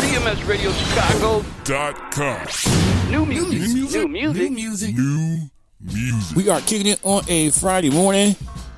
BMSRadioChicago.com. New music. We are kicking it on a Friday morning.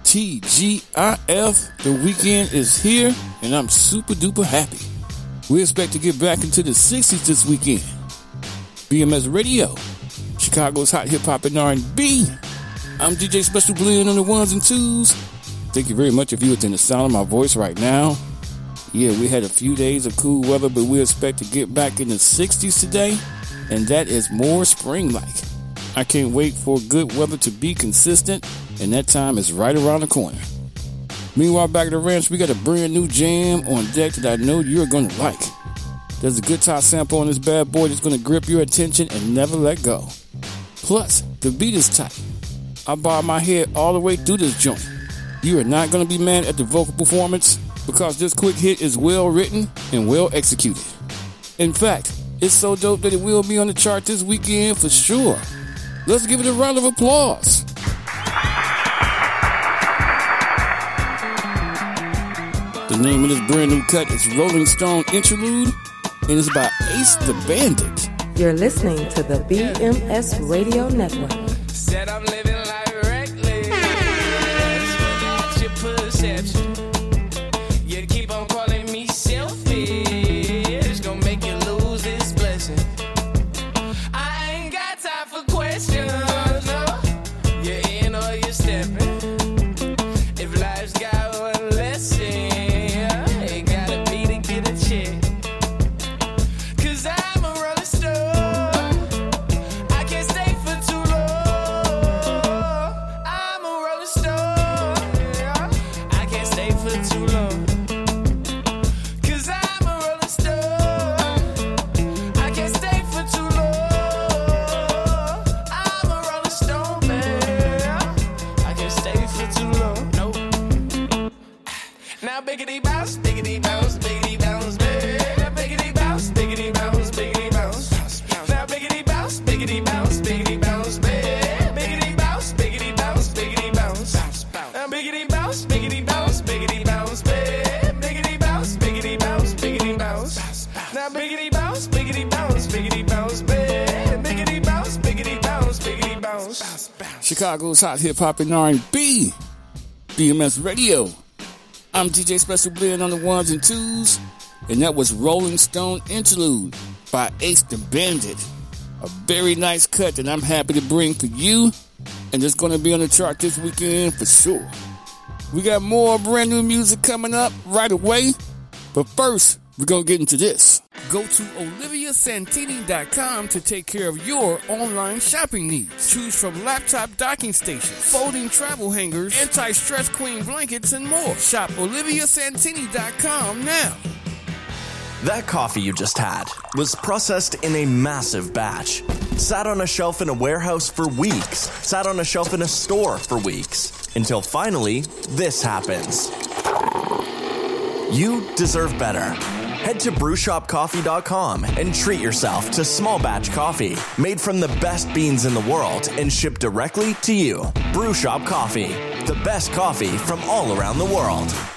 TGIF. The weekend is here, and I'm super duper happy. We expect to get back into the 60s this weekend. BMS Radio, Chicago's hot hip hop and R&B. I'm DJ Special Blend on the ones and twos. Thank you very much if you within the sound of my voice right now. Yeah, we had a few days of cool weather, but we expect to get back in the 60s today, and that is more spring-like. I can't wait for good weather to be consistent, and that time is right around the corner. Meanwhile, back at the ranch, we got a brand new jam on deck that I know you're going to like. There's a guitar sample on this bad boy that's going to grip your attention and never let go. Plus, the beat is tight. I bob my head all the way through this joint. You are not going to be mad at the vocal performance because this quick hit is well written and well executed. In fact, it's so dope that it will be on the chart this weekend for sure. Let's give it a round of applause. The name of this brand new cut is Rolling Stone Interlude, and it's by Ace the Bandit. You're listening to the BMS Radio Network. Said I'm living like reckless without your perception. You keep on calling me selfish, gonna make you lose this blessing. I ain't got time for questions, no. You're in or you're stepping. If life's got one lesson, it gotta be to get a check. Cause I'm a rolling stone, I can't stay for too long. I'm a rolling stone, I can't stay for too long. Cause I'm a rolling stone, I can't stay for too long. I'm a rolling stone, man, I can't stay for too long. Nope. Now biggity bounce, biggity bounce, biggity bounce, baby. Biggity bounce, biggity bounce, biggity bounce. Now biggity bounce, biggity bounce, biggity bounce, baby. Biggity bounce, biggity bounce, biggity bounce. Now biggity bounce, biggity bounce, biggity bounce, baby. Biggity bounce, biggity bounce, biggity bounce. Now biggity bounce, biggity bounce, biggity bounce, baby. Biggity bounce, biggity bounce, biggity bounce. Chicago's hot hip hop and R&B. BMS Radio. I'm DJ Special Blend on the ones and twos, and that was Rolling Stone Interlude by Ace the Bandit. A very nice cut that I'm happy to bring for you, and it's going to be on the chart this weekend for sure. We got more brand new music coming up right away, but first, we're going to get into this. Go to OliviaSantini.com to take care of your online shopping needs. Choose from laptop docking stations, folding travel hangers, anti-stress queen blankets, and more. Shop OliviaSantini.com now. That coffee you just had was processed in a massive batch. Sat on a shelf in a warehouse for weeks. Sat on a shelf in a store for weeks. Until finally, this happens. You deserve better. Head to brewshopcoffee.com and treat yourself to small batch coffee made from the best beans in the world and shipped directly to you. Brew Shop Coffee, the best coffee from all around the world.